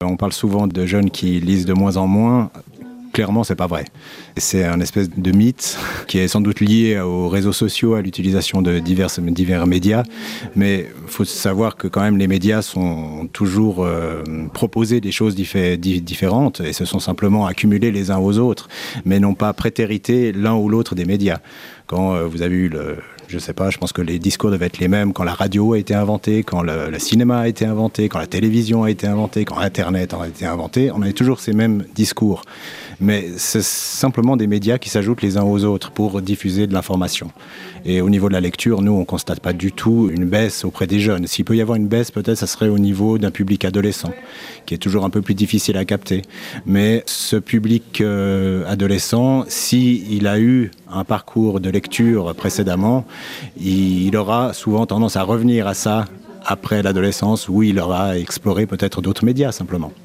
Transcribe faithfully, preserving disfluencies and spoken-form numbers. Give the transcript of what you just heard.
On parle souvent de jeunes qui lisent de moins en moins. Clairement, c'est pas vrai. C'est un espèce de mythe qui est sans doute lié aux réseaux sociaux, à l'utilisation de divers, divers médias. Mais il faut savoir que quand même les médias sont toujours euh, proposés des choses diffé- différentes et se sont simplement accumulés les uns aux autres, mais n'ont pas prétérité l'un ou l'autre des médias. Quand euh, vous avez eu le... Je sais pas, je pense que les discours devaient être les mêmes quand la radio a été inventée, quand le, le cinéma a été inventé, quand la télévision a été inventée, quand Internet a été inventé. On avait toujours ces mêmes discours. Mais c'est simplement des médias qui s'ajoutent les uns aux autres pour diffuser de l'information. Et au niveau de la lecture, nous, on ne constate pas du tout une baisse auprès des jeunes. S'il peut y avoir une baisse, peut-être ça serait au niveau d'un public adolescent, qui est toujours un peu plus difficile à capter. Mais ce public euh, adolescent, s'il a eu un parcours de lecture précédemment, il aura souvent tendance à revenir à ça après l'adolescence, où il aura exploré peut-être d'autres médias simplement.